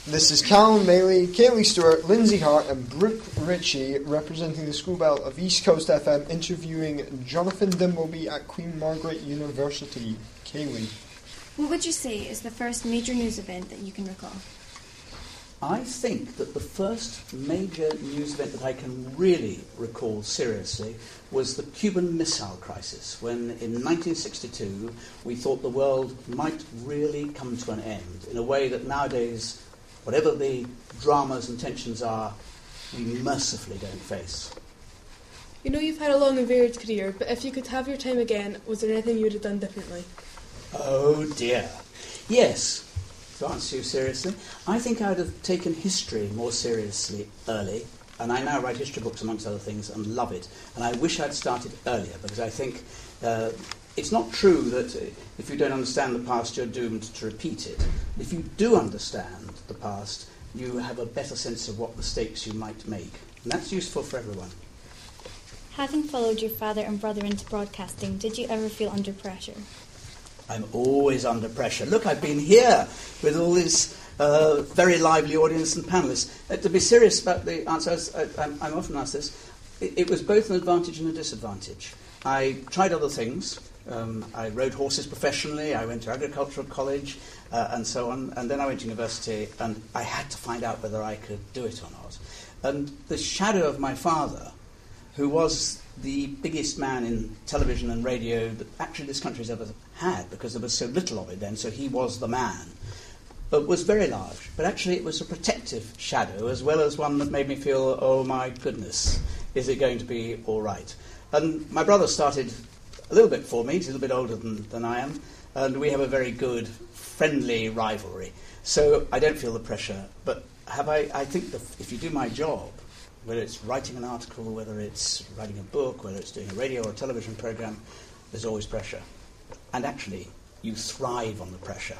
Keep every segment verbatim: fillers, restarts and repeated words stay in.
This is Callum Maley, Kaylee Stewart, Lindsay Hart and Brooke Ritchie representing the School Bell of East Coast F M interviewing Jonathan Dimbleby at Queen Margaret University. Kaylee. What would you say is the first major news event that you can recall? I think that the first major news event that I can really recall seriously was the Cuban Missile Crisis, when in nineteen sixty-two we thought the world might really come to an end in a way that nowadays, whatever the dramas and tensions are, we mercifully don't face. You know you've had a long and varied career, but if you could have your time again, was there anything you would have done differently? Oh dear. Yes. To answer you seriously, I think I would have taken history more seriously early, and I now write history books amongst other things and love it. And I wish I'd started earlier, because I think uh, it's not true that if you don't understand the past, you're doomed to repeat it. If you do understand the past, you have a better sense of what mistakes you might make. And that's useful for everyone. Having followed your father and brother into broadcasting, did you ever feel under pressure? I'm always under pressure. Look, I've been here with all this uh, very lively audience and panellists. Uh, to be serious about the answer, I, I'm, I'm often asked this, it, it was both an advantage and a disadvantage. I tried other things. Um, I rode horses professionally, I went to agricultural college, uh, and so on, and then I went to university, and I had to find out whether I could do it or not. And the shadow of my father, who was the biggest man in television and radio that actually this country has ever had, because there was so little of it then, so he was the man, but was very large. But actually it was a protective shadow, as well as one that made me feel, oh my goodness, is it going to be all right? And my brother started a little bit before me, he's a little bit older than, than I am, and we have a very good, friendly rivalry. So I don't feel the pressure, but have I, I think that if you do my job, whether it's writing an article, whether it's writing a book, whether it's doing a radio or a television program, there's always pressure. And actually, you thrive on the pressure.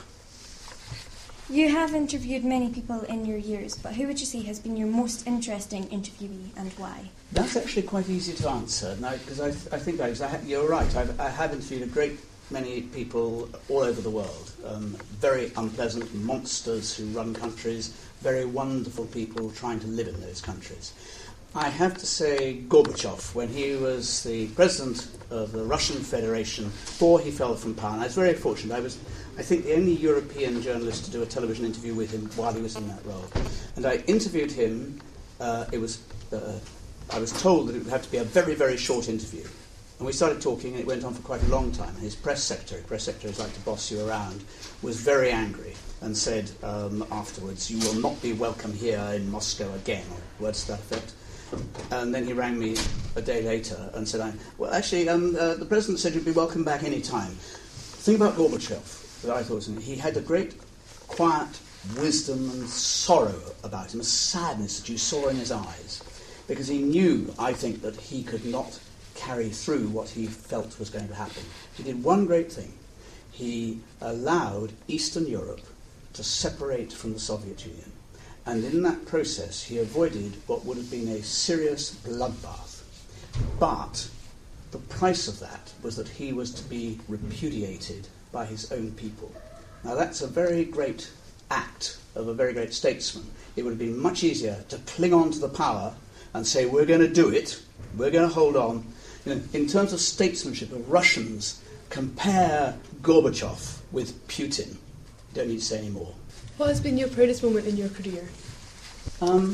You have interviewed many people in your years, but who would you say has been your most interesting interviewee and why? That's actually quite easy to answer, because I, th- I think I, I ha- you're right. I've, I have interviewed a great many people all over the world. Um, very unpleasant monsters who run countries, very wonderful people trying to live in those countries. I have to say Gorbachev, when he was the president of the Russian Federation before he fell from power, and I was very fortunate. I was, I think, the only European journalist to do a television interview with him while he was in that role. And I interviewed him. Uh, it was, uh, I was told that it would have to be a very, very short interview. And we started talking, and it went on for quite a long time. And his press secretary, press secretaries like to boss you around, was very angry and said um, afterwards, "You will not be welcome here in Moscow again," or words to that effect. And then he rang me a day later and said, well, actually, um, uh, the president said you'd be welcome back any time. The thing about Gorbachev that I thought was, he had a great quiet wisdom and sorrow about him, a sadness that you saw in his eyes, because he knew, I think, that he could not carry through what he felt was going to happen. He did one great thing. He allowed Eastern Europe to separate from the Soviet Union. And in that process, he avoided what would have been a serious bloodbath. But the price of that was that he was to be repudiated by his own people. Now, that's a very great act of a very great statesman. It would have been much easier to cling on to the power and say, we're going to do it, we're going to hold on. You know, in terms of statesmanship, of Russians, compare Gorbachev with Putin. You don't need to say any more. What has been your proudest moment in your career? Um,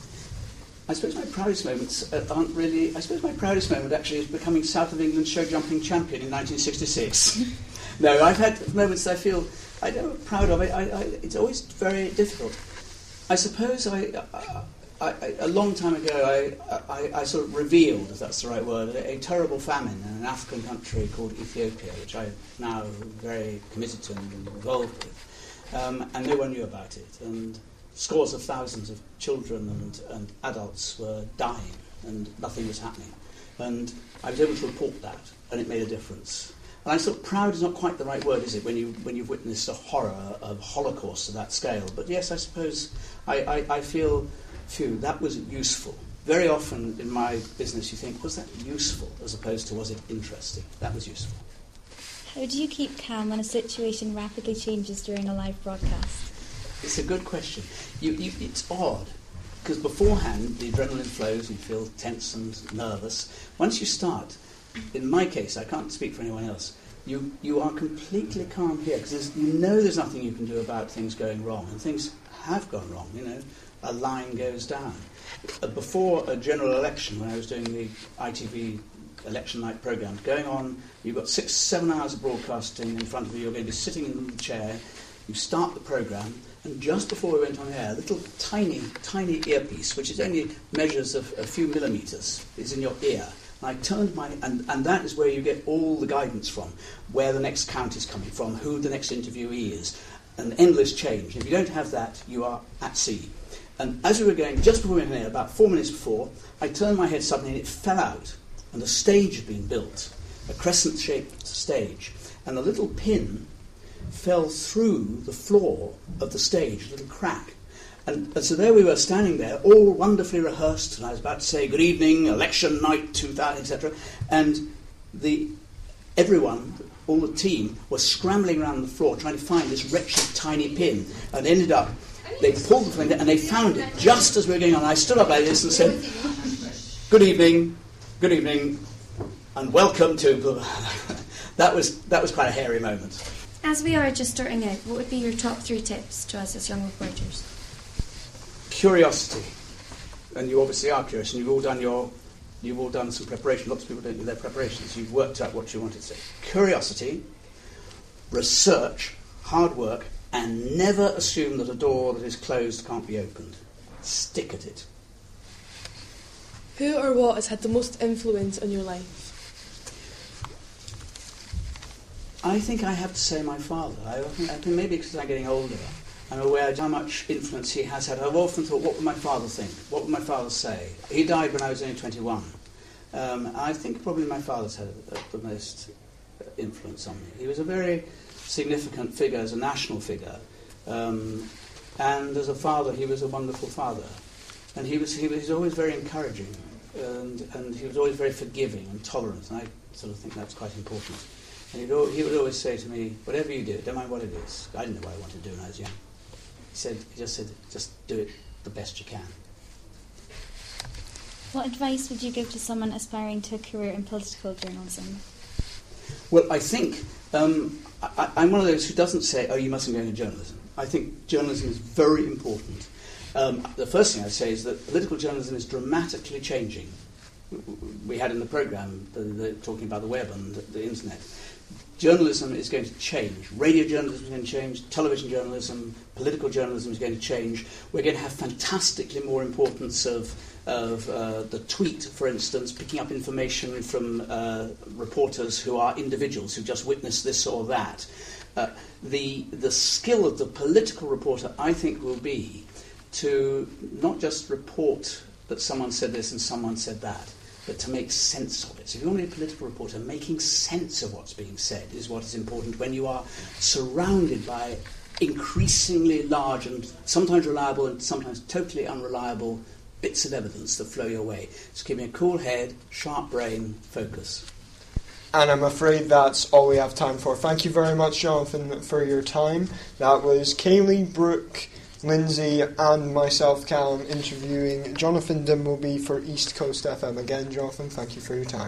I suppose my proudest moments aren't really... I suppose my proudest moment actually is becoming South of England show jumping champion in nineteen sixty-six. No, I've had moments I feel I don't know, proud of. It. I, I, it's always very difficult. I suppose I, I, I, a long time ago I, I, I sort of revealed, if that's the right word, a, a terrible famine in an African country called Ethiopia, which I'm now very committed to and involved with. Um, and no one knew about it, and scores of thousands of children and, and adults were dying, and nothing was happening. And I was able to report that, and it made a difference. And I'm sort of proud is not quite the right word, is it, when you when you've witnessed a horror of Holocaust of that scale? But yes, I suppose I, I, I feel, phew, that was useful. Very often in my business, you think, was that useful, as opposed to was it interesting? That was useful. How do you keep calm when a situation rapidly changes during a live broadcast? It's a good question. You, you, it's odd, because beforehand the adrenaline flows and you feel tense and nervous. Once you start, in my case, I can't speak for anyone else, you, you are completely calm here, because you know there's nothing you can do about things going wrong, and things have gone wrong, you know. A line goes down. Uh, before a general election, when I was doing the I T V election night programme, going on, you've got six, seven hours of broadcasting in front of you, you're going to be sitting in the chair, you start the programme, and just before we went on air, a little tiny, tiny earpiece, which is only measures of a few millimetres, is in your ear. And I turned my, and, and that is where you get all the guidance from, where the next count is coming from, who the next interviewee is, an endless change. If you don't have that, you are at sea. And as we were going, just before we went on air, about four minutes before, I turned my head suddenly and it fell out. And the stage had been built, a crescent-shaped stage. And the little pin fell through the floor of the stage, a little crack. And, and so there we were standing there, all wonderfully rehearsed, and I was about to say, good evening, election night two thousand, et cetera. And the everyone, all the team, was scrambling around the floor trying to find this wretched tiny pin. And ended up, they pulled the thing and they found it just as we were going on. I stood up like this and said, good evening, good evening, and welcome to... that was that was quite a hairy moment. As we are just starting out, what would be your top three tips to us as young reporters? Curiosity, and you obviously are curious, and you've all done your, you've all done some preparation. Lots of people don't do their preparations. You've worked out what you wanted to say. Curiosity, research, hard work, and never assume that a door that is closed can't be opened. Stick at it. Who or what has had the most influence on your life? I think I have to say my father. I, often, I think maybe because I'm getting older, I'm aware of how much influence he has had. I've often thought, what would my father think? What would my father say? He died when I was only twenty-one. Um, I think probably my father's had uh, the most influence on me. He was a very significant figure as a national figure, um, and as a father, he was a wonderful father. And he was he was always very encouraging, and, and he was always very forgiving and tolerant, and I sort of think that's quite important. And he'd, al- he would always say to me, whatever you do, don't mind what it is. I didn't know what I wanted to do when I was young. He said, he just said, just do it the best you can. What advice would you give to someone aspiring to a career in political journalism? Well, I think um, I, I'm one of those who doesn't say, oh, you mustn't go into journalism. I think journalism is very important. Um, the first thing I'd say is that political journalism is dramatically changing. We had in the programme the, the, talking about the web and the, the internet. Journalism is going to change. Radio journalism is going to change. Television journalism, political journalism is going to change. We're going to have fantastically more importance of, of uh, the tweet, for instance, picking up information from uh, reporters who are individuals who just witnessed this or that. Uh, the, the skill of the political reporter, I think, will be to not just report that someone said this and someone said that, but to make sense of it. So if you want to be a political reporter, making sense of what's being said is what is important when you are surrounded by increasingly large and sometimes reliable and sometimes totally unreliable bits of evidence that flow your way. So keeping a cool head, sharp brain, focus. And I'm afraid that's all we have time for. Thank you very much, Jonathan, for your time. That was Kaylee, Brooke, Lindsay and myself, Callum, interviewing Jonathan Dimbleby for East Coast F M. Again, Jonathan, thank you for your time.